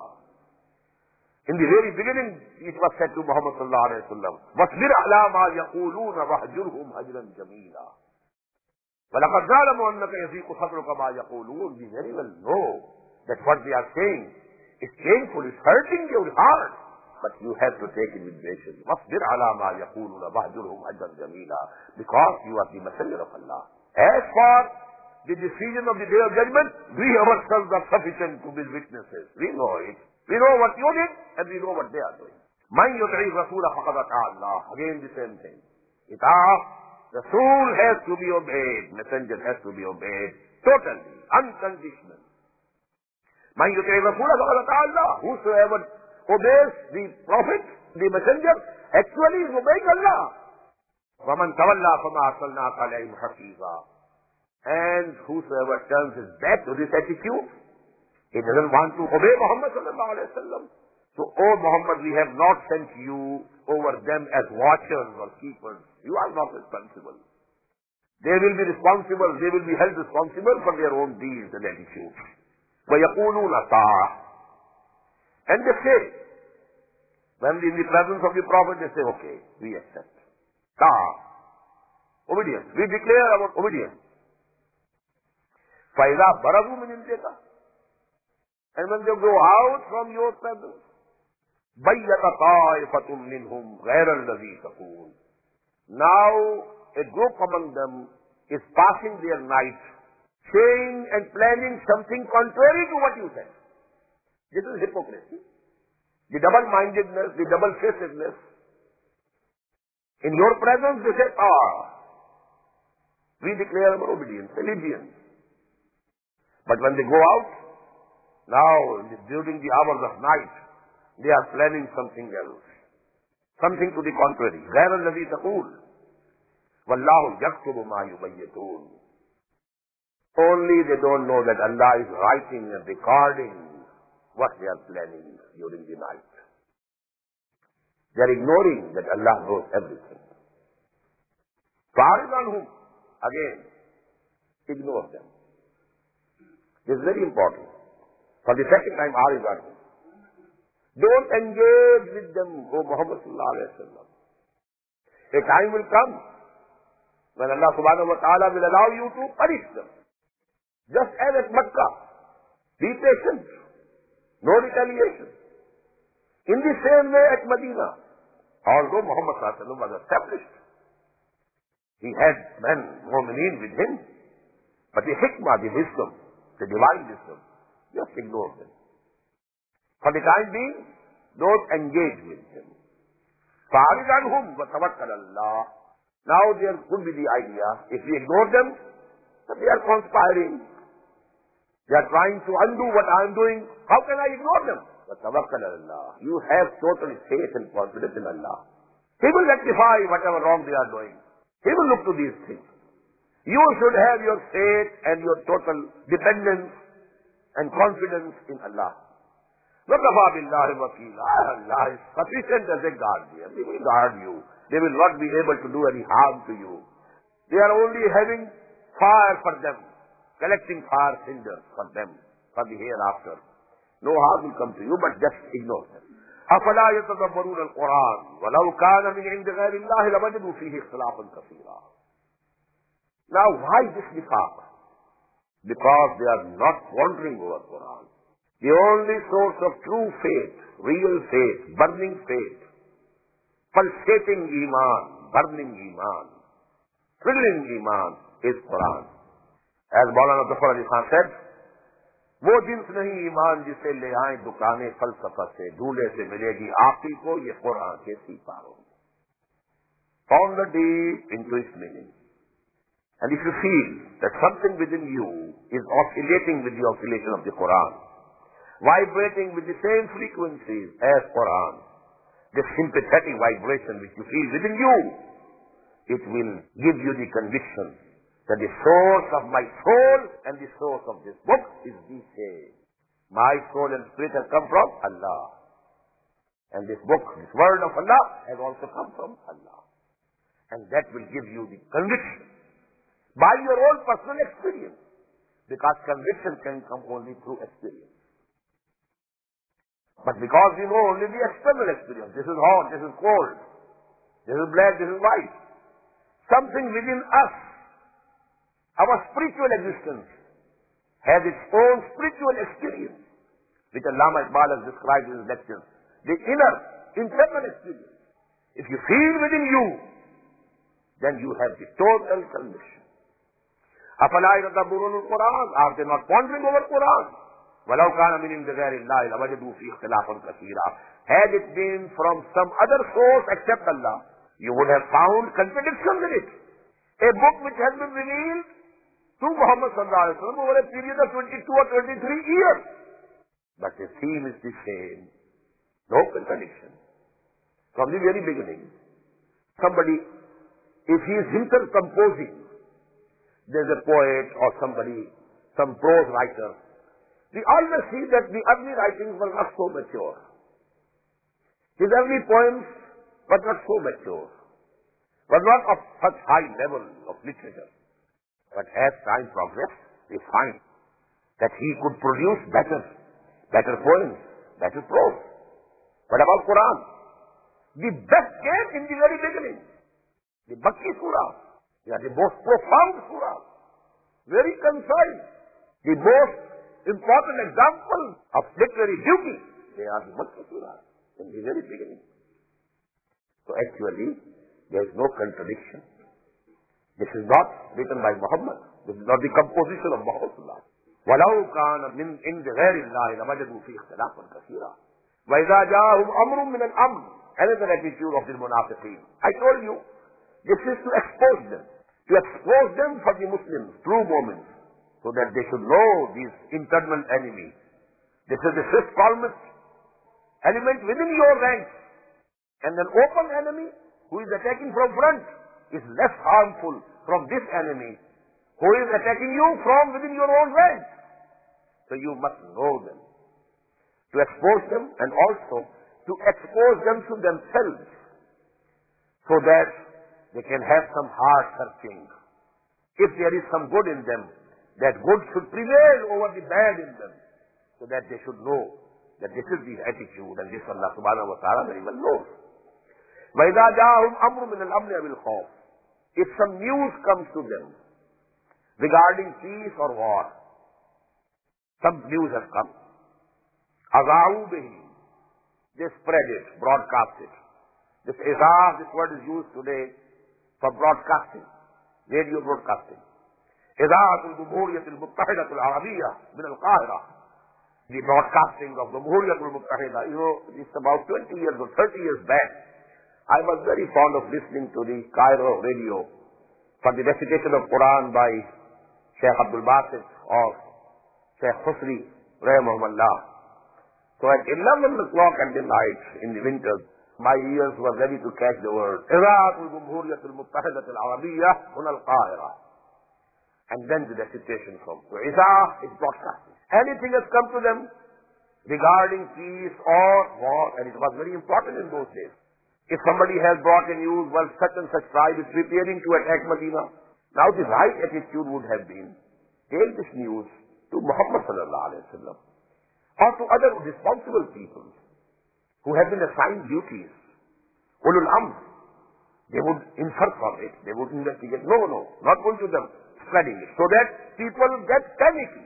In the very beginning, it was said to Muhammad sallallahu alaihi wasallam, وَاصْبِرْ عَلَى مَا يَقُولُونَ وَاهْجُرْهُمْ هَجْرًا جَمِيلًا. وَلَقَدْ نَعْلَمُ أَنَّكَ يَضِيقُ صَدْرُكَ مَا يَقُولُونَ. We very well know that what they are saying is painful, it's hurting your heart. But you have to take it with patience. وَاصْبِرْ عَلَى مَا يَقُولُونَ وَاهْجُرْهُمْ هَجْرًا جَمِيلًا. Because you are the messenger of Allah. As for the decision of the Day of Judgment, we ourselves are sufficient to be witnesses. We know it. We know what you did and we know what they are doing. مَنْ يُطِعِ الرَّسُولَ فَقَدْ أَطَاعَ اللَّهَ. Again the same thing. Rasul has to be obeyed. Messenger has to be obeyed. Totally. Unconditional. مَنْ يُطِعِ الرَّسُولَ فَقَدْ أَطَاعَ اللَّهَ. Whosoever obeys the Prophet, the Messenger, actually is obeying Allah. وَمَنْ تَوَلَّى فَمَا أَرْسَلْنَاكَ عَلَيْهِمْ حَفِيظًا. And whosoever turns his back to this attitude, he doesn't want to obey Muhammad sallallahu alaihi wasallam. So, O Muhammad, we have not sent you over them as watchers or keepers. You are not responsible. They will be responsible, they will be held responsible for their own deeds and attitudes. وَيَقُولُونَ طَاعَةً. And they say, when in the presence of the Prophet, they say, okay, we accept. Obedience. We declare our obedience. فَإِذَا بَرَزُوا مِنْ عِنْدِكَ. And when they go out from your presence, بَيَّتَ طَائِفَةٌ مِّنْهُمْ غَيْرَ الَّذِي تَقُولُ. Now, a group among them is passing their night, saying and planning something contrary to what you said. This is hypocrisy. The double-mindedness, the double-facedness. In your presence, they say, we declare our obedience, allegiance. But when they go out, Now, during the hours of night, they are planning something else. Something to the contrary. غَيْرَ الَّذِي تَقُولُ وَاللَّهُ يَكْتُبُ مَا يُبَيِّتُونَ. Only they don't know that Allah is writing and recording what they are planning during the night. They are ignoring that Allah knows everything. فَأَعْرِضْ عَنْهُمْ. Again, ignore them. This is very important. For the second time, أَعْرِضْ عَنْهُمْ. Don't engage with them, O Muhammad sallallahu alayhi wa sallam. A time will come when Allah subhanahu wa ta'ala will allow you to punish them. Just as at Makkah. Be patient. No retaliation. In the same way at Medina. Although Muhammad sallallahu alayhi wa sallam was established, he had men, mu'mineen with him. But the hikmah, the wisdom, the divine wisdom, just ignore them. For the time being, don't engage with them. فَأَعْرِضْ عَنْهُمْ وَتَوَكَّلْ عَلَى اللَّهِ. Now there could be the idea, if we ignore them, that they are conspiring. They are trying to undo what I am doing. How can I ignore them? وَتَوَكَّلْ عَلَى اللَّهِ. You have total faith and confidence in Allah. He will rectify whatever wrong they are doing. He will look to these things. You should have your faith and your total dependence and confidence in Allah. وَكَفَى بِاللَّهِ وَكِيلًا. Allah is sufficient as a guardian. He will guard you. They will not be able to do any harm to you. They are only having fire for them, collecting fire cinders for them, for the hereafter. No harm will come to you, but just ignore them. أَفَلَا يَتَدَبَّرُونَ الْقُرْآنَ وَلَوْ كَانَ مِنْ عِنْدِ غَيْرِ اللَّهِ لَوَجَدُوا فِيهِ اخْتِلَافًا كَثِيرًا. Now, why this nifaq? Because they are not pondering over Quran. The only source of true faith, real faith, burning faith, pulsating iman, burning iman, thrilling iman is Quran. As Maulana Zafar Ali Khan said, वो जिन्स नहीं ईमान जिसे ले आए दुकाने फलसफा से, ढूंढे से मिलेगी आखिर को ये कुरान के सिपारों. Ponder deep into its meaning. And if you feel that something within you is oscillating with the oscillation of the Quran, vibrating with the same frequencies as Quran, this sympathetic vibration which you feel within you, it will give you the conviction that the source of my soul and the source of this book is the same. My soul and spirit have come from Allah. And this book, this word of Allah, has also come from Allah. And that will give you the conviction by your own personal experience. Because conviction can come only through experience. But because we know only the external experience, this is hot, this is cold, this is black, this is white, something within us, our spiritual existence, has its own spiritual experience, which Allama Iqbal has described in his lectures. The inner, internal experience. If you feel within you, then you have the total conviction. أَفَلَا يَتَدَبَّرُونَ الْقُرْآنَ. Are they not pondering over Quran? وَلَوْ كَانَ مِنْ عِنْدِ غَيْرِ اللَّهِ لَوَجَدُوا فِيهِ اخْتِلَافًا كَثِيرًا. Had it been from some other source except Allah, you would have found contradictions in it. A book which has been revealed to Muhammad sallallahu alaihi wasallam over a period of 22 or 23 years. But the theme is the same. No contradiction. From the very beginning, somebody, if he is himself composing, there's a poet or somebody, some prose writer, we always see that the early writings were not so mature. His early poems were not so mature, were not of such high level of literature. But as time progressed, we find that he could produce better poems, better prose. What about Quran? The best came in the very beginning. The Makki Surah. They are the most profound surah. Very concise. The most important example of literary beauty. They are the Makki Surah in the very beginning. So actually, there is no contradiction. This is not written by Muhammad. This is not the composition of Muhammad. وَلَوْ كَانَ مِنْ عِنْدِ غَيْرِ اللَّهِ لَوَجَدُوا فِيهِ اخْتِلَافًا كَثِيرًا وَإِذَا جَاءَهُمْ أَمْرٌ مِنَ الْأَمْرِ. Another attitude of the munafiqeen. I told you, this is to expose them for the Muslims, true moments, so that they should know these internal enemies. This is the fifth columnist element within your ranks. And an open enemy who is attacking from front is less harmful from this enemy who is attacking you from within your own ranks. So you must know them, to expose them, and also to expose them to themselves, so that they can have some heart searching. If there is some good in them, that good should prevail over the bad in them, so that they should know that this is the attitude, and this Allah subhanahu wa ta'ala very well knows. وَإِذَا جَاءَهُمْ أَمْرٌ مِنَ الْأَمْنِ أَوِ الْخَوْفِ. If some news comes to them regarding peace or war, some news has come, أَذَاعُوا بِهِ. They spread it, broadcast it. This word is used today for broadcasting, radio broadcasting. إذاعة الجمهورية المتحدة العربية من القاهرة. The broadcasting of the Jamhuriyat al-Muttahida, it's about 20 years or 30 years back. I was very fond of listening to the Cairo radio for the recitation of Quran by Sheikh Abdul Basit or Sheikh Husri, rahimahumullah. So at 11 o'clock at the night in the winter, my ears were ready to catch the word, إذاعة الجمهورية المتحدة العربية من القاهرة. And then the recitation from Izah is broadcasting. Anything has come to them regarding peace or war, and it was very important in those days. If somebody has brought a news, well, such and such tribe is preparing to attack Medina. Now the right attitude would have been, take this news to Muhammad sallallahu alayhi wa sallam, or to other responsible people who have been assigned duties. Ulul Amr. They would infer from it, they would investigate. No, not going to them, spreading it, so that people get panicky.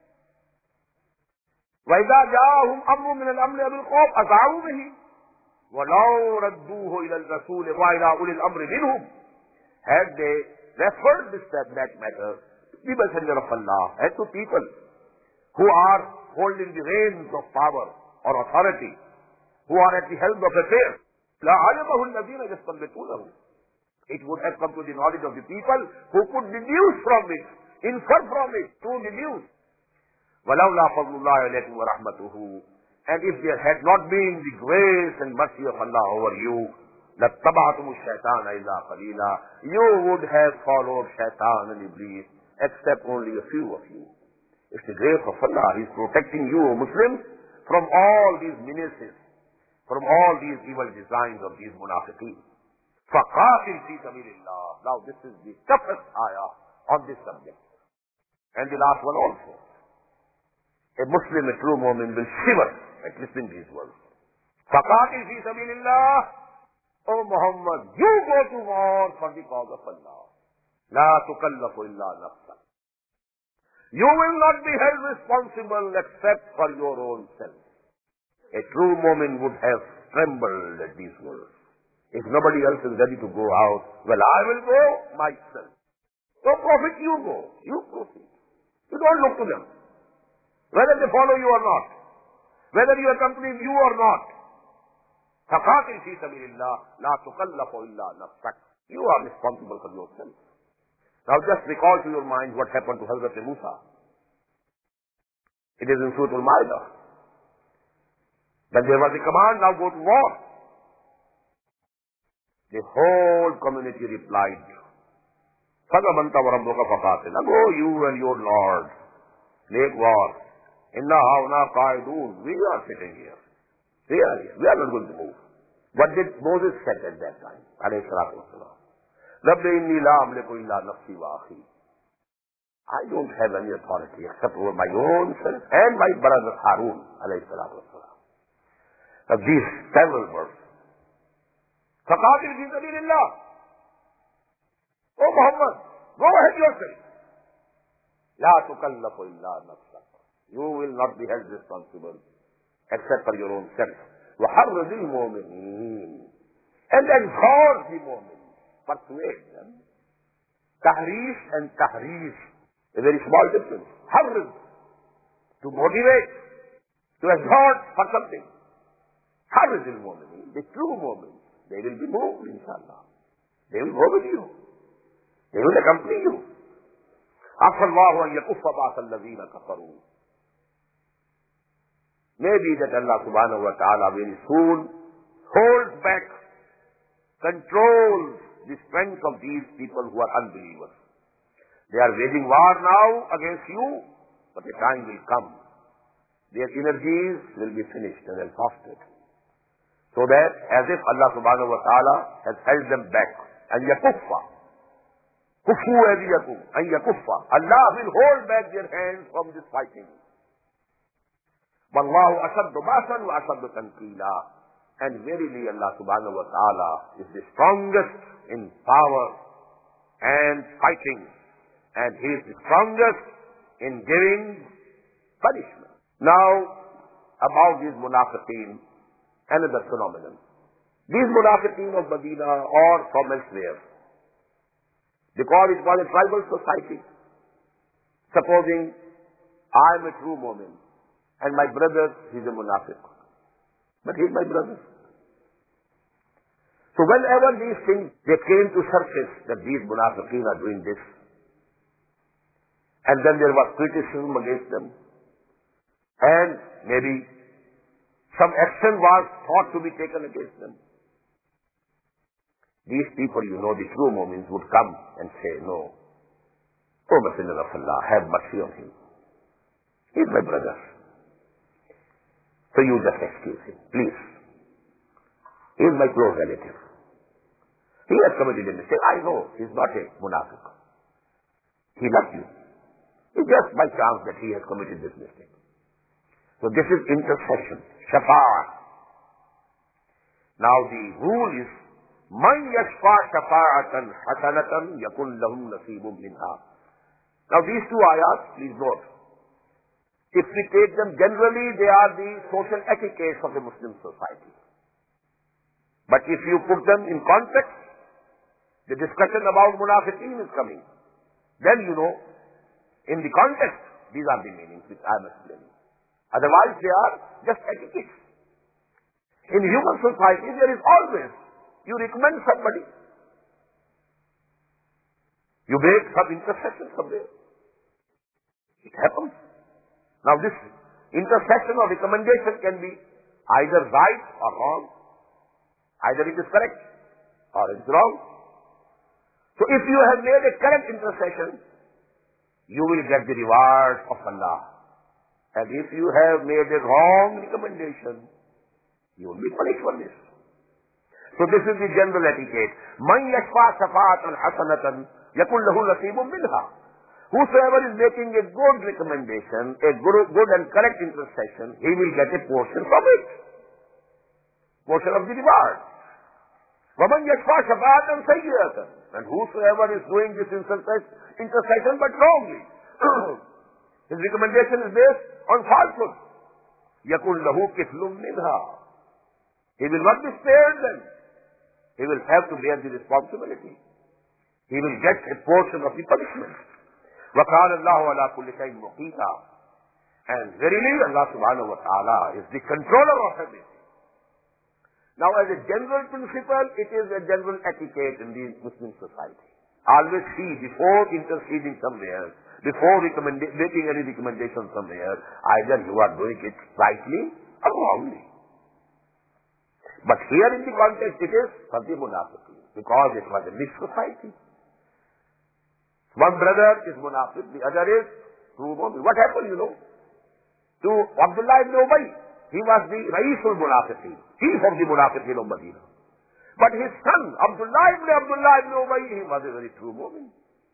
وَإِذَا جَاءَهُمْ أَمْرٌ مِنَ الْأَمْنِ أَوِ الْخَوْفِ أَذَاعُوا بِهِ وَلَوْ رَدُّوهُ إِلَى الرَّسُولِ وَإِلَى أُولِي الْأَمْرِ مِنْهُمْ. Had they referred that matter to the Messenger of Allah and to people who are holding the reins of power or authority, who are at the helm of affairs, لَعَلِمَهُ الَّذِينَ يَسْتَنبِطُونَهُ. It would have come to the knowledge of the people who could deduce from it, infer from it, to deduce. وَلَوْلَا فَضْلُ اللَّهِ عَلَيْكُمْ وَرَحْمَتُهُ. And if there had not been the grace and mercy of Allah over you, لَاتَّبَعْتُمُ الشَّيْطَانَ إِلَّا قَلِيلًا. You would have followed Shaitan and Iblis, except only a few of you. It's the grace of Allah. He is protecting you, Muslims, from all these menaces, from all these evil designs of these munafiqeen. فَقَاتِلْ فِي سَبِيلِ اللَّهِ. Now this is the toughest ayah on this subject. And the last one also. A Muslim, a true mu'min, will shiver at listening to these words. فَقَاتِلْ فِي سَبِيلِ اللَّهِ. O Muhammad, you go to war for the cause of Allah. لَا تُكَلَّفُ إِلَّا نَفْسَكَ. You will not be held responsible except for your own self. A true mu'min would have trembled at these words. If nobody else is ready to go out, well, I will go myself. So Prophet, you go. You proceed. You don't look to them, whether they follow you or not, whether you accompany you or not. فَقَاتِلْ فِي سَبِيلِ اللَّهِ لَا تُكَلَّفُ إِلَّا نَفْسَكَ. You are responsible for yourself. Now just recall to your mind what happened to Hazrat Musa. It is in Surah Al-Ma'idah. Then there was a command, now go to war. The whole community replied, فَذَبَنْتَ وَرَبُّكَ فَقَاتِلْ. Now go you and your Lord, make war. Inna hauna qaidun. We are sitting here. We are here. We are not going to move. What did Moses say at that time? Alayhi salatu wasalam. Rabbi inni la amliku illa nafsi wa akhi. I don't have any authority except over my own self and my brother Harun. Alayhi salatu wasalam. Now these several words. فَقَاتِلْ فِي سَبِيلِ اللَّهِ. O Muhammad, go ahead yourself. لَا تُكَلَّفُ إِلَّا نَفْسَكَ. You will not be held responsible except for your own self. وَحَرِّضِ الْمُؤْمِنِينَ. And exhort the mu'min. Persuade them. Tahrish and tahrish. A very small difference. Harrid. To motivate. To exhort for something. Harrid al-mu'minin. The true mu'min. They will be moved, inshallah. They will go with you. They will accompany you. عَفَى اللَّهُ أَنْ يَكُفَّ بَعْثَ الَّذِينَ كَفَرُوا. Maybe that Allah subhanahu wa ta'ala very soon holds back, controls the strength of these people who are unbelievers. They are waging war now against you, but the time will come. Their energies will be finished and exhausted. So that as if Allah subhanahu wa ta'ala has held them back. And yakuffa. Kufu adiyakum. And yakuffa. Allah will hold back their hands from this fighting. Wallahu ashaddu basan wa ashaddu tankila. And verily Allah subhanahu wa ta'ala is the strongest in power and fighting. And He is the strongest in giving punishment. Now, about these munafiqeen, another phenomenon. These munafiqeen of Medina or from elsewhere, because it was a tribal society. Supposing I am a true Mu'min and my brother is a munafiq, but he is my brother. So whenever these things, they came to surface that these munafiqeen are doing this, and then there was criticism against them, and maybe some action was thought to be taken against them. These people, the true Mu'mins would come and say, no, O Messenger of Allah, have mercy on him. He is my brother. So you just excuse him, please. He is my close relative. He has committed a mistake. I know he is not a munafiq. He loves you. It's just by chance that he has committed this mistake. So this is intercession, shafa'ah. Now the rule is, man yashfa' shafa'atan hasanatan yakun lahum nasibun minha. Now these two ayats, please note. If we take them generally, they are the social etiquettes of the Muslim society. But if you put them in context, the discussion about munafiqeen is coming. Then in the context, these are the meanings which I am explaining. Otherwise, they are just etiquettes. In human society, there is always, you recommend somebody. You make some intercession somewhere. It happens. Now this intercession or recommendation can be either right or wrong. Either it is correct or it is wrong. So if you have made a correct intercession, you will get the reward of Allah. And if you have made a wrong recommendation, you will be punished for this. So this is the general etiquette. Man yashfa' shafa'atan hasanatan yakun lahu nasibun minha. Whosoever is making a good recommendation, a good and correct intercession, he will get a portion from it. Portion of the reward. وَمَنْ يَشْفَعْ شَفَاعَةً سَيِّئَةً. And whosoever is doing this intercession but wrongly, his recommendation is based on falsehood. يَكُنْ لَهُ كِفْلٌ مِنْهَا. He will not be spared then. He will have to bear the responsibility. He will get a portion of the punishment. وَقَالَ اللَّهُ عَلَى كُلِّ شَيْءٍ مُقِيتًا. And verily Allah subhanahu wa ta'ala is the controller of everything. Now as a general principle, it is a general etiquette in the Muslim society. Always see, before interceding somewhere, before making any recommendation somewhere, either you are doing it rightly or wrongly. But here in the context it is for the munafiqeen, because it was a mixed society. One brother is munafiq, the other is true mu'min. What happened, to Abdullah ibn Ubay? He was the Ra'isul Munafiqeen, chief of the Munafiqeen of Medina. But his son, Abdullah ibn Ubay, he was a very true mu'min.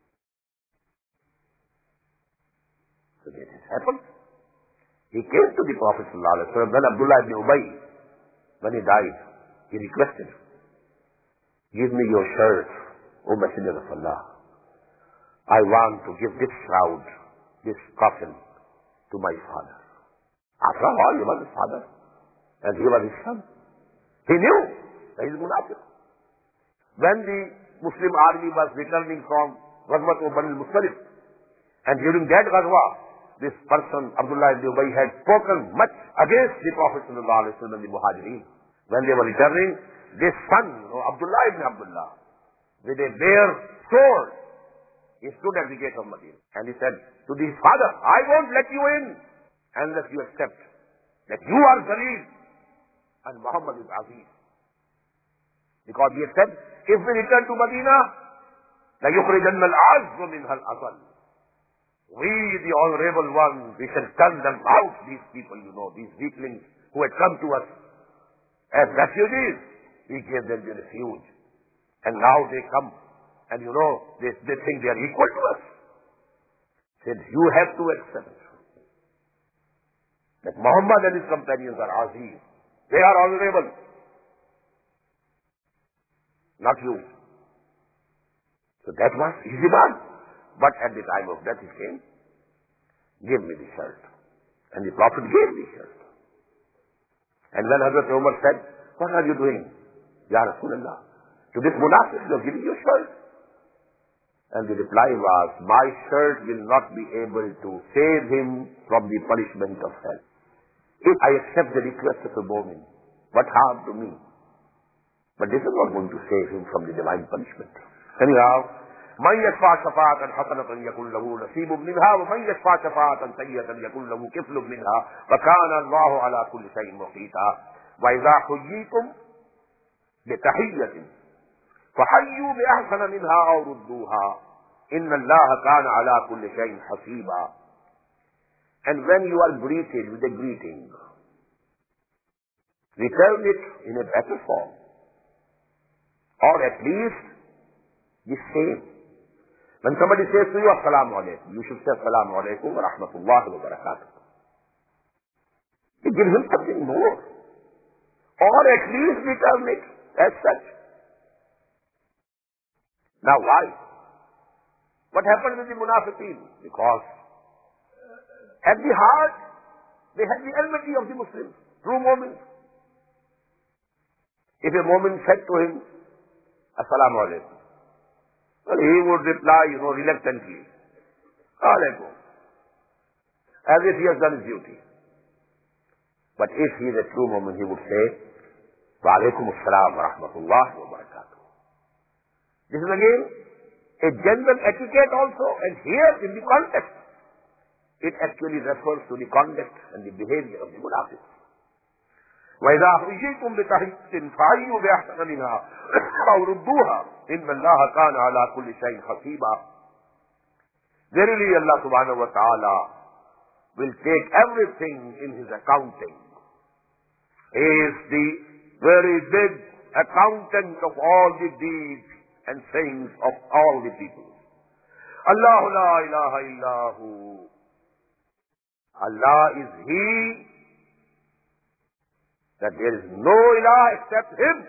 So this has happened. He came to the Prophet ﷺ, when Abdullah ibn Ubay, when he died, he requested, give me your shirt, O Messenger of Allah. I want to give this shroud, this coffin, to my father. After all, he was his father, and he was his son. He knew that he is munafiq. When the Muslim army was returning from Ghazwat Bani al-Mustaliq, and during that Ghazwa, this person, Abdullah ibn Ubay, had spoken much against the Prophet ﷺ and the Muhajirin. When they were returning, this son, Abdullah ibn Abdullah, with a bare sword, he stood at the gate of Medina. And he said to his father, I won't let you in unless you accept that you are Zaleel and Muhammad is Aziz. Because he had said, if we return to Medina, لَيُخْرِجَنَّ الْعَزُّ مِنْهَا الْأَذَلُّ. We, the honorable ones, we shall turn them out, these people, these weaklings who had come to us as refugees. We gave them the refuge. And now they come and they think they are equal to us. Said, you have to accept that Muhammad and his companions are Aziz. They are honorable. Not you. So that was his demand. But at the time of death he came, give me the shirt. And the Prophet gave the shirt. And when Hazrat Umar said, what are you doing? Ya Rasulullah, to this munafiq you are giving your shirt. And the reply was, my shirt will not be able to save him from the punishment of hell. If I accept the request of a mu'min, what harm to me? But this is not going to save him from the divine punishment. Anyhow, من يشفع شفاعة حسنة يكن له نصيب منها ومن يشفع شفاعة سيئة يكن له كفل منها وكان الله على كل شيء محيطا وإذا حييتم بتحية فحيوا بأحسن منها أو ردوها إن الله كان على كل شيء حسيبا. And when you are greeted with a greeting, return it in a better form, or at least the same. When somebody says to you, Assalamu alaikum, you should say Assalamu alaikum wa rahmatullahi wa barakatuh. It gives him something more. Or at least return it as such. Now why? What happened with the munafiqeen? Because at the heart, they had the enmity of the Muslims, true mu'mins. If a mu'min said to him, Assalamu alaikum, well, he would reply, reluctantly, alaikum, as if he has done his duty. But if he is a true mu'min, he would say, wa alaikum assalam wa rahmatullahi wa barakatuh. This is again a general etiquette also, and here in the context, it actually refers to the conduct and the behavior of the munafiqs. وَإِذَا حُيِّيتُمْ بِتَحِيَّةٍ فَحَيُّوا بِأَحْسَنَ مِنْهَا أَوْ رُدُّوهَا إِنَّ اللَّهَ كَانَ عَلَى كُلِّ شَيْءٍ حَسِيبًا. Verily Allah subhanahu wa ta'ala will take everything in his accounting. He is the very big accountant of all the deeds and sayings of all the people. Allahu la ilaha illahu. Allah is He, that there is no ilah except Him.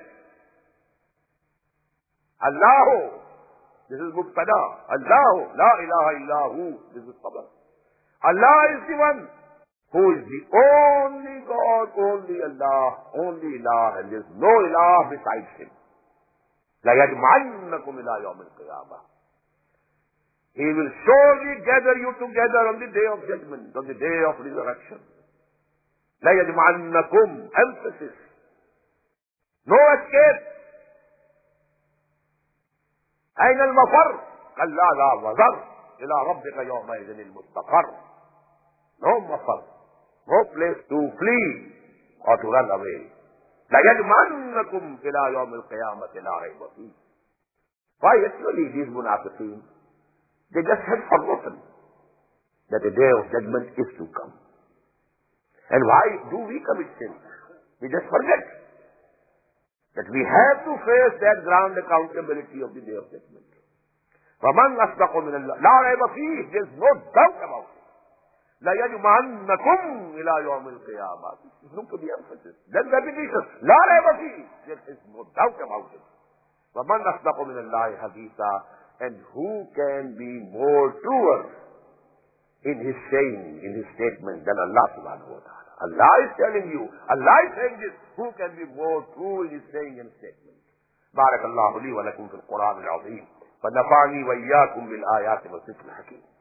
Allahu, this is mubtada. Allahu, la ilaha illahu, this is khabar. Allah is the one who is the only God, only Allah, only ilah, and there is no ilah besides Him. La yajma'annakum ila yawm al-qiyamah. He will surely gather you together on the day of judgment, on the day of resurrection. La yajma'annakum, emphasis. No escape. أين المفر؟ كلا لا وزر إلى ربك يومئذ المستقر. No mafar, no place to flee or to run away. La yajma'annakum ila yawm al-qiyamati la rayba fihi. Why actually these munafiqeen? They just had forgotten that a day of judgment is to come. And why do we commit sin? We just forget that we have to face that ground accountability of the day of judgment. فَمَنْ أَصْدَقُ مِنَ اللَّهِ لَا رَيْبَ فِيهِ. There is no doubt about it. لَا يَجْمَعَنَّكُمْ إِلَى يَوْمِ الْقِيَامَةِ. Look to the emphasis. Then repetition. لَا رَيْبَ فِيهِ. There is no doubt about it. فَمَنْ أَصْدَقُ مِنَ اللَّهِ حَدِيثًا. And who can be more truer in his saying, in his statement than Allah subhanahu wa ta'ala? Allah is telling you, Allah is saying this. Who can be more true in his saying and statement? بارك الله لي ولكم في القرآن العظيم فنفعني وإياكم بالآيات والذكر الحكيم.